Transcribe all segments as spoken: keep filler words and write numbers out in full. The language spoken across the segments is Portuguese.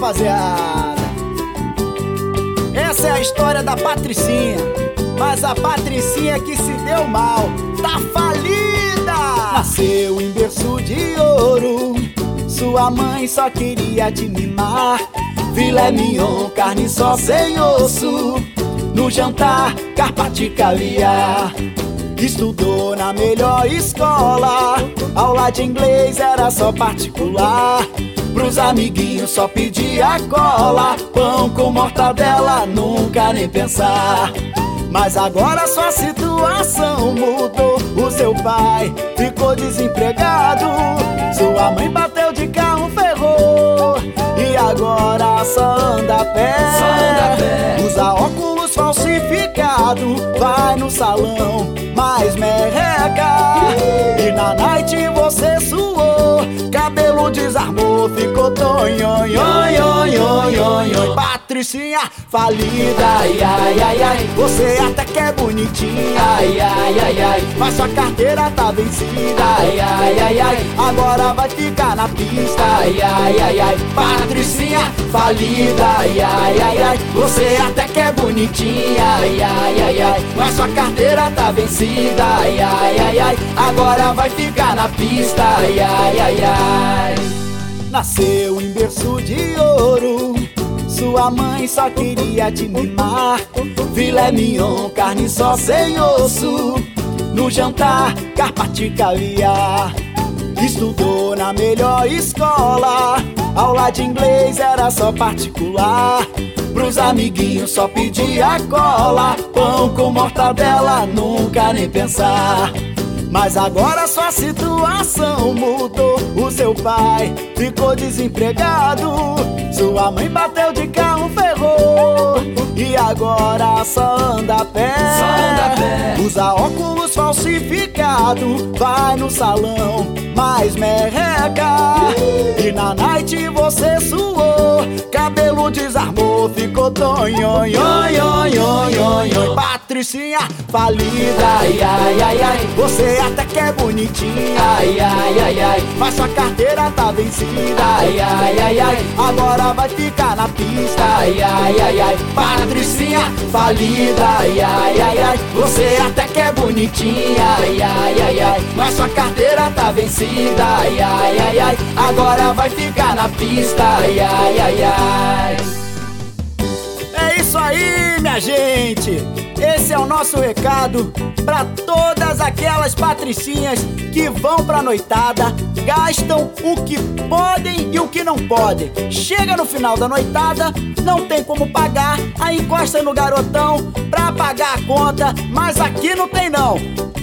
rapaziada. Essa é a história da Patricinha, mas a Patricinha que se deu mal, tá falida. Nasceu em berço de ouro, sua mãe só queria te mimar. Filé mignon, carne só sem osso, no jantar, carpaccio de caviar. Estudou na melhor escola, aula de inglês era só particular. Pros amiguinhos só pedia cola, pão com mortadela, nunca nem pensar. Mas agora sua situação mudou, o seu pai ficou desempregado, sua mãe bateu de carro, ferrou, e agora só anda a pé, só anda a pé. Usa óculos falsificado, vai no salão, mais merreca. E na night você suou, cabelo desarmou, ficou tonhonhonhonhonhonhonhon. Patricinha falida, ai, ai, ai, ai, você até que é bonitinha, ai, ai, ai, ai, mas sua carteira tá vencida, ai, ai, ai, ai, agora vai ficar na pista, ai, ai, ai, ai. Patricinha falida, ai, ai, ai, ai, você até que é bonitinha, ai, ai, ai, ai, mas sua carteira tá vencida, ai, ai, ai, ai, agora vai ficar na pista, ai, ai, ai, ai. Nasceu em berço de ouro, sua mãe só queria te mimar. Filé mignon, carne só sem osso, no jantar, carpaccio de caviar. Estudou na melhor escola, aula de inglês era só particular. Pros amiguinhos só pedia cola, pão com mortadela, nunca nem pensar. Mas agora sua situação mudou, o seu pai ficou desempregado, sua mãe bateu de carro, ferrou, e agora só anda a pé, só anda a pé. Usa óculos falsificado, vai no salão, mais merreca. E na night você suou, cabelo desarmou, ficou tonhonhonhonhonhonhon. Patricinha falida, ai, ai, ai, ai, você até que é bonitinha, ai, ai, ai, ai, mas sua carteira tá vencida, ai, ai, ai, ai, agora vai ficar na pista, ai, ai, ai, ai. Patricinha falida, ai, ai, ai, ai, você até que é bonitinha, ai, ai, ai, ai, mas sua carteira tá vencida, ai, ai, ai, ai, agora vai ficar na pista, ai, ai, ai, ai. É isso aí, minha gente! Esse é o nosso recado pra todas aquelas patricinhas que vão pra noitada, gastam o que podem e o que não podem. Chega no final da noitada, não tem como pagar, aí encosta no garotão pra pagar a conta, mas aqui não tem não.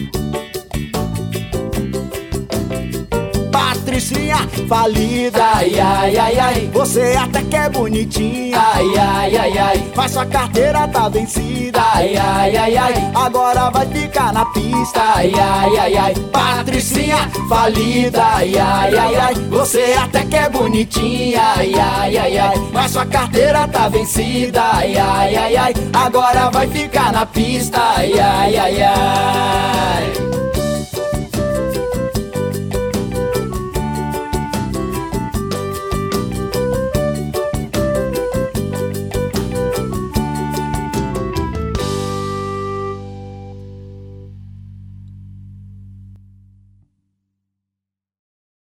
Patricinha falida, ai, ai, ai, ai, você até que é bonitinha, ai, ai, ai, ai, mas sua carteira tá vencida, ai, ai, ai, ai, agora vai ficar na pista, ai, ai, ai, ai. Patricinha falida, ai, ai, ai, ai, você até que é bonitinha, ai, ai, ai, ai, mas sua carteira tá vencida, ai, ai, ai, ai, agora vai ficar na pista, ai, ai, ai, ai.